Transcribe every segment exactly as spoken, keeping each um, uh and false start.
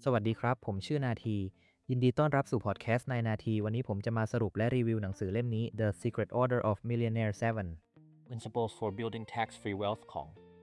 สวัสดีครับผมชื่อนาทียินดีต้อนรับสู่พอดแคสต์ในนาทีวันนี้ผมจะมาสรุปและรีวิวหนังสือเล่มนี้ The Secret Order of Millionaire เซเว่น Principles for Building Tax-Free Wealth ของ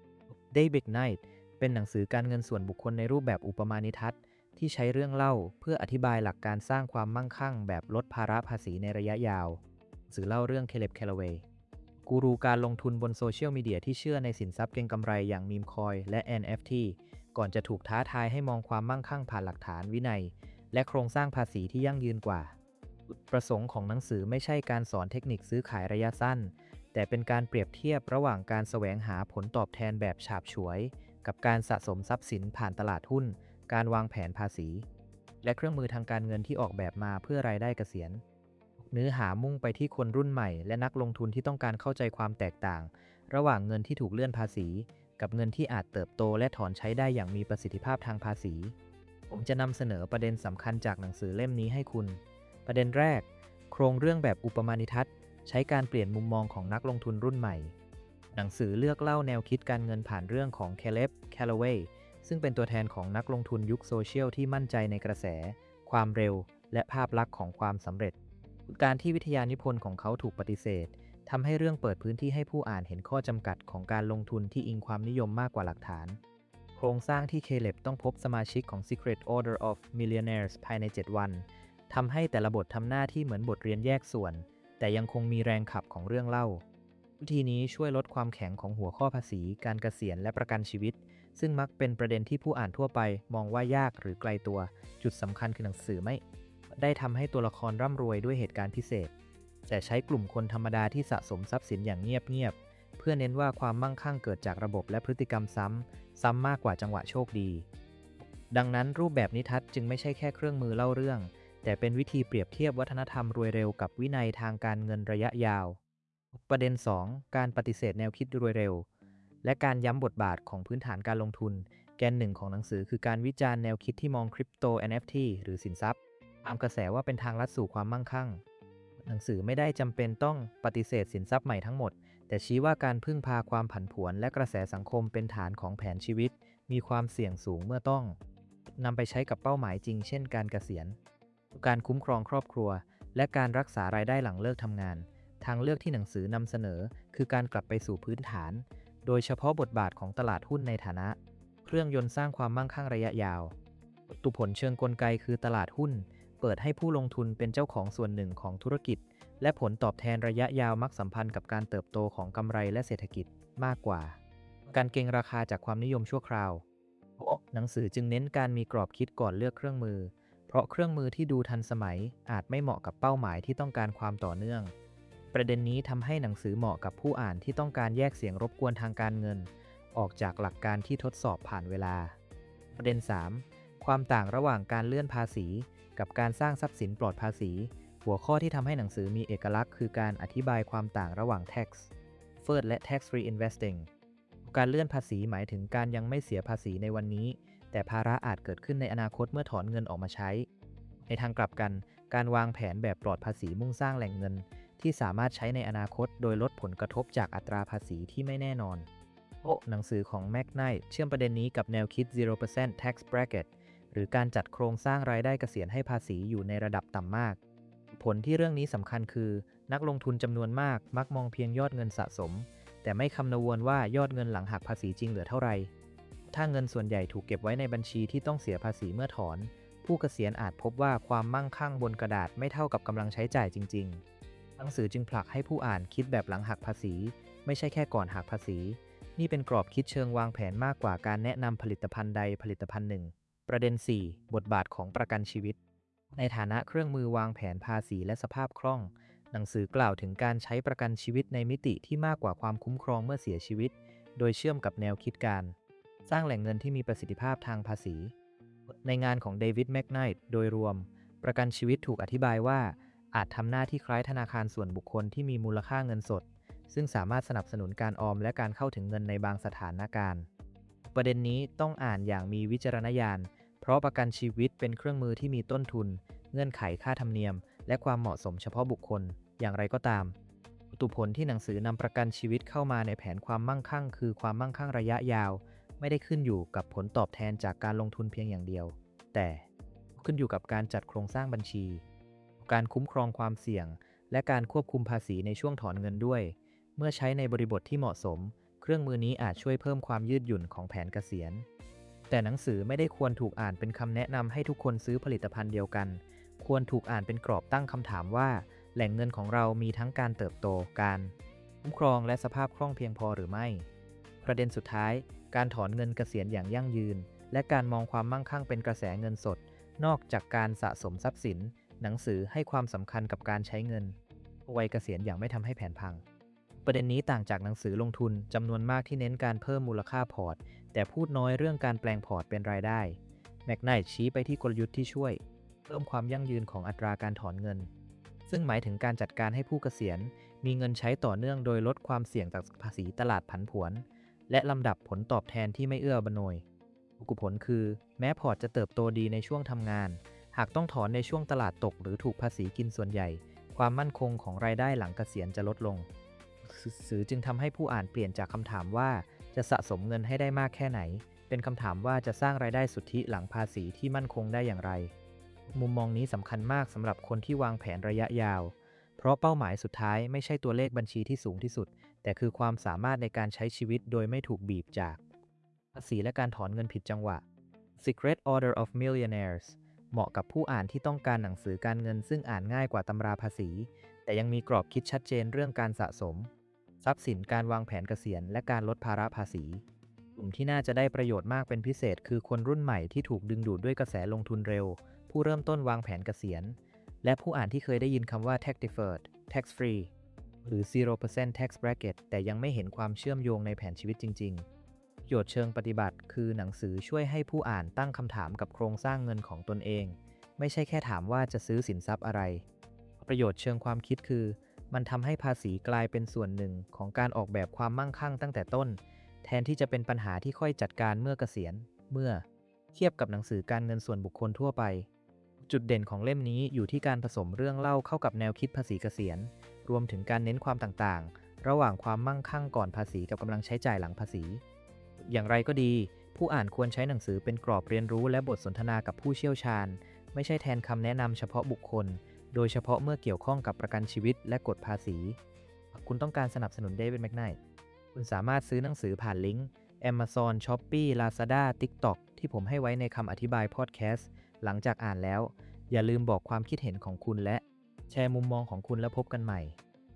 David Knight เป็นหนังสือการเงินส่วนบุคคลในรูปแบบอุปมาณิทัศน์ที่ใช้เรื่องเล่าเพื่ออธิบายหลักการสร้างความมั่งคั่งแบบลดภาระภาษีในระยะยาวหนังสือเล่าเรื่อง Caleb Callaway กูรูการลงทุนบนโซเชียลมีเดียที่เชื่อในสินทรัพย์เก็งกำไรอย่างมีมคอยและ เอ็น เอฟ ที ก่อนจะถูกท้าทายให้มองความมั่งคั่งผ่านหลักฐานวินัยและโครงสร้างภาษีที่ยั่งยืนกว่าจุดประสงค์ของหนังสือไม่ใช่การสอนเทคนิคซื้อขายระยะสั้นแต่เป็นการเปรียบเทียบระหว่างการแสวงหาผลตอบแทนแบบฉาบฉวยกับการสะสมทรัพย์สินผ่านตลาดหุ้นการวางแผนภาษีและเครื่องมือทางการเงินที่ออกแบบมาเพื่อรายได้เกษียณเนื้อหามุ่งไปที่คนรุ่นใหม่และนักลงทุนที่ต้องการเข้าใจความแตกต่างระหว่างเงินที่ถูกเลื่อนภาษีกับเงินที่อาจเติบโตและถอนใช้ได้อย่างมีประสิทธิภาพทางภาษีผมจะนำเสนอประเด็นสำคัญจากหนังสือเล่มนี้ให้คุณประเด็นแรกโครงเรื่องแบบอุปมาณิทัศน์ใช้การเปลี่ยนมุมมองของนักลงทุนรุ่นใหม่หนังสือเลือกเล่าแนวคิดการเงินผ่านเรื่องของ Caleb Callaway ซึ่งเป็นตัวแทนของนักลงทุนยุคโซเชียลที่มั่นใจในกระแสความเร็วและภาพลักษณ์ของความสำเร็จการที่วิทยานิพนธ์ของเขาถูกปฏิเสธทำให้เรื่องเปิดพื้นที่ให้ผู้อ่านเห็นข้อจำกัดของการลงทุนที่อิงความนิยมมากกว่าหลักฐานโครงสร้างที่เคเลบต้องพบสมาชิกของ Secret Order of Millionaires ภายในเจ็ดวันทำให้แต่ละบททำหน้าที่เหมือนบทเรียนแยกส่วนแต่ยังคงมีแรงขับของเรื่องเล่าวิธีนี้ช่วยลดความแข็งของหัวข้อภาษีการเกษียณและประกันชีวิตซึ่งมักเป็นประเด็นที่ผู้อ่านทั่วไปมองว่ายากหรือไกลตัวจุดสำคัญคือหนังสือไม่ได้ทำให้ตัวละครร่ำรวยด้วยเหตุการณ์พิเศษแต่ใช้กลุ่มคนธรรมดาที่สะสมทรัพย์สินอย่างเงียบๆเพื่อเน้นว่าความมั่งคั่งเกิดจากระบบและพฤติกรรมซ้ำซ้ำมากกว่าจังหวะโชคดีดังนั้นรูปแบบนิทัศน์จึงไม่ใช่แค่เครื่องมือเล่าเรื่องแต่เป็นวิธีเปรียบเทียบวัฒนธรรมรวยเร็วกับวินัยทางการเงินระยะยาวประเด็น สอง การปฏิเสธแนวคิดรวยเร็วและการย้ำบทบาทของพื้นฐานการลงทุนแกนหนึ่งของหนังสือคือการวิจารณ์แนวคิดที่มองคริปโต เอ็น เอฟ ที หรือสินทรัพย์ตามกระแสว่าเป็นทางลัดสู่ความมั่งคั่งหนังสือไม่ได้จำเป็นต้องปฏิเสธสินทรัพย์ใหม่ทั้งหมดแต่ชี้ว่าการพึ่งพาความผันผวนและกระแสสังคมเป็นฐานของแผนชีวิตมีความเสี่ยงสูงเมื่อต้องนำไปใช้กับเป้าหมายจริงเช่นการเกษียณการคุ้มครองครอบครัวและการรักษารายได้หลังเลิกทำงานทางเลือกที่หนังสือนำเสนอคือการกลับไปสู่พื้นฐานโดยเฉพาะบทบาทของตลาดหุ้นในฐานะเครื่องยนต์สร้างความมั่งคั่งระยะยาวตุผลเชิงกลไกคือตลาดหุ้นเปิดให้ผู้ลงทุนเป็นเจ้าของส่วนหนึ่งของธุรกิจและผลตอบแทนระยะยาวมักสัมพันธ์กับการเติบโตของกำไรและเศรษฐกิจมากกว่าการเก็งราคาจากความนิยมชั่วคราวหนังสือจึงเน้นการมีกรอบคิดก่อนเลือกเครื่องมือเพราะเครื่องมือที่ดูทันสมัยอาจไม่เหมาะกับเป้าหมายที่ต้องการความต่อเนื่องประเด็นนี้ทำให้หนังสือเหมาะกับผู้อ่านที่ต้องการแยกเสียงรบกวนทางการเงินออกจากหลักการที่ทดสอบผ่านเวลาประเด็น สาม ความต่างระหว่างการเลื่อนภาษีกับการสร้างทรัพย์สินปลอดภาษีหัวข้อที่ทำให้หนังสือมีเอกลักษณ์คือการอธิบายความต่างระหว่าง tax deferred และ tax free investing การเลื่อนภาษีหมายถึงการยังไม่เสียภาษีในวันนี้แต่ภาระอาจเกิดขึ้นในอนาคตเมื่อถอนเงินออกมาใช้ในทางกลับกันการวางแผนแบบปลอดภาษีมุ่งสร้างแหล่งเงินที่สามารถใช้ในอนาคตโดยลดผลกระทบจากอัตราภาษีที่ไม่แน่นอนโอ้หนังสือของ Knight เชื่อมประเด็นนี้กับแนวคิด zero percent tax bracket หรือการจัดโครงสร้างรายได้เกษียณให้ภาษีอยู่ในระดับต่ำมากผลที่เรื่องนี้สำคัญคือนักลงทุนจำนวนมากมักมองเพียงยอดเงินสะสมแต่ไม่คำนวณว่ายอดเงินหลังหักภาษีจริงเหลือเท่าไหร่ถ้าเงินส่วนใหญ่ถูกเก็บไว้ในบัญชีที่ต้องเสียภาษีเมื่อถอนผู้เกษียณอาจพบว่าความมั่งคั่งบนกระดาษไม่เท่ากับกำลังใช้จ่ายจริงๆหนังสือจึงผลักให้ผู้อ่านคิดแบบหลังหักภาษีไม่ใช่แค่ก่อนหักภาษีนี่เป็นกรอบคิดเชิงวางแผนมากกว่าการแนะนำผลิตภัณฑ์ใดผลิตภัณฑ์หนึ่งประเด็น สี่ บทบาทของประกันชีวิตในฐานะเครื่องมือวางแผนภาษีและสภาพคล่องหนังสือกล่าวถึงการใช้ประกันชีวิตในมิติที่มากกว่าความคุ้มครองเมื่อเสียชีวิตโดยเชื่อมกับแนวคิดการสร้างแหล่งเงินที่มีประสิทธิภาพทางภาษีในงานของเดวิดแมคไนท์โดยรวมประกันชีวิตถูกอธิบายว่าอาจทำหน้าที่คล้ายธนาคารส่วนบุคคลที่มีมูลค่าเงินสดซึ่งสามารถสนับสนุนการออมและการเข้าถึงเงินในบางสถานการณ์ประเด็นนี้ต้องอ่านอย่างมีวิจารณญาณเพราะประกันชีวิตเป็นเครื่องมือที่มีต้นทุนเงื่อนไขค่าธรรมเนียมและความเหมาะสมเฉพาะบุคคลอย่างไรก็ตามตุผลที่หนังสือนำประกันชีวิตเข้ามาในแผนความมั่งคั่งคือความมั่งคั่งระยะยาวไม่ได้ขึ้นอยู่กับผลตอบแทนจากการลงทุนเพียงอย่างเดียวแต่ขึ้นอยู่กับการจัดโครงสร้างบัญชีการคุ้มครองความเสี่ยงและการควบคุมภาษีในช่วงถอนเงินด้วยเมื่อใช้ในบริบทที่เหมาะสมเครื่องมือนี้อาจช่วยเพิ่มความยืดหยุ่นของแผนเกษียณแต่หนังสือไม่ได้ควรถูกอ่านเป็นคำแนะนำให้ทุกคนซื้อผลิตภัณฑ์เดียวกันควรถูกอ่านเป็นกรอบตั้งคำถามว่าแหล่งเงินของเรามีทั้งการเติบโตการคุ้มครองและสภาพคล่องเพียงพอหรือไม่ประเด็นสุดท้ายการถอนเงินเกษียณอย่างยั่งยืนและการมองความมั่งคั่งเป็นกระแสเงินสดนอกจากการสะสมทรัพย์สินหนังสือให้ความสำคัญกับการใช้เงินวัยเกษียณอย่างไม่ทำให้แผนพังประเด็นนี้ต่างจากหนังสือลงทุนจำนวนมากที่เน้นการเพิ่มมูลค่าพอร์ตแต่พูดน้อยเรื่องการแปลงพอร์ตเป็นรายได้แมคไนท์ชี้ไปที่กลยุทธ์ที่ช่วยเพิ่มความยั่งยืนของอัตราการถอนเงินซึ่งหมายถึงการจัดการให้ผู้เกษียณมีเงินใช้ต่อเนื่องโดยลดความเสี่ยงจากภาษีตลาดผันผวนและลำดับผลตอบแทนที่ไม่เอื้อบนวยอุผลคือแม้พอร์ตจะเติบโตดีในช่วงทำงานหากต้องถอนในช่วงตลาดตกหรือถูกภาษีกินส่วนใหญ่ความมั่นคงของรายได้หลังเกษียณจะลดลงสื่อจึงทำให้ผู้อ่านเปลี่ยนจากคำถามว่าจะสะสมเงินให้ได้มากแค่ไหนเป็นคำถามว่าจะสร้างรายได้สุทธิหลังภาษีที่มั่นคงได้อย่างไรมุมมองนี้สำคัญมากสำหรับคนที่วางแผนระยะยาวเพราะเป้าหมายสุดท้ายไม่ใช่ตัวเลขบัญชีที่สูงที่สุดแต่คือความสามารถในการใช้ชีวิตโดยไม่ถูกบีบจากภาษีและการถอนเงินผิดจังหวะ Secret Order of Millionaires เหมาะกับผู้อ่านที่ต้องการหนังสือการเงินซึ่งอ่านง่ายกว่าตำราภาษีแต่ยังมีกรอบคิดชัดเจนเรื่องการสะสมทรัพย์สินการวางแผนเกษียณและการลดภาระภาษีกลุ่มที่น่าจะได้ประโยชน์มากเป็นพิเศษคือคนรุ่นใหม่ที่ถูกดึงดูดด้วยกระแสลงทุนเร็วผู้เริ่มต้นวางแผนเกษียณและผู้อ่านที่เคยได้ยินคำว่า tax deferred tax free หรือ zero percent tax bracket แต่ยังไม่เห็นความเชื่อมโยงในแผนชีวิตจริงๆประโยชน์เชิงปฏิบัติคือหนังสือช่วยให้ผู้อ่านตั้งคำถามกับโครงสร้างเงินของตนเองไม่ใช่แค่ถามว่าจะซื้อสินทรัพย์อะไรประโยชน์เชิงความคิดคือมันทำให้ภาษีกลายเป็นส่วนหนึ่งของการออกแบบความมั่งคั่งตั้งแต่ต้นแทนที่จะเป็นปัญหาที่ค่อยจัดการเมื่อเกษียณเมื่อเทียบกับหนังสือการเงินส่วนบุคคลทั่วไปจุดเด่นของเล่มนี้อยู่ที่การผสมเรื่องเล่าเข้ากับแนวคิดภาษีเกษียณรวมถึงการเน้นความต่างๆระหว่างความมั่งคั่งก่อนภาษีกับกำลังใช้จ่ายหลังภาษีอย่างไรก็ดีผู้อ่านควรใช้หนังสือเป็นกรอบเรียนรู้และบทสนทนากับผู้เชี่ยวชาญไม่ใช่แทนคำแนะนำเฉพาะบุคคลโดยเฉพาะเมื่อเกี่ยวข้องกับประกันชีวิตและกฎภาษีคุณต้องการสนับสนุนเดวิดแมคไนท์คุณสามารถซื้อหนังสือผ่านลิงก์ Amazon Shopee Lazada TikTok ที่ผมให้ไว้ในคำอธิบายพอดแคสต์หลังจากอ่านแล้วอย่าลืมบอกความคิดเห็นของคุณและแชร์มุมมองของคุณแล้วพบกันใหม่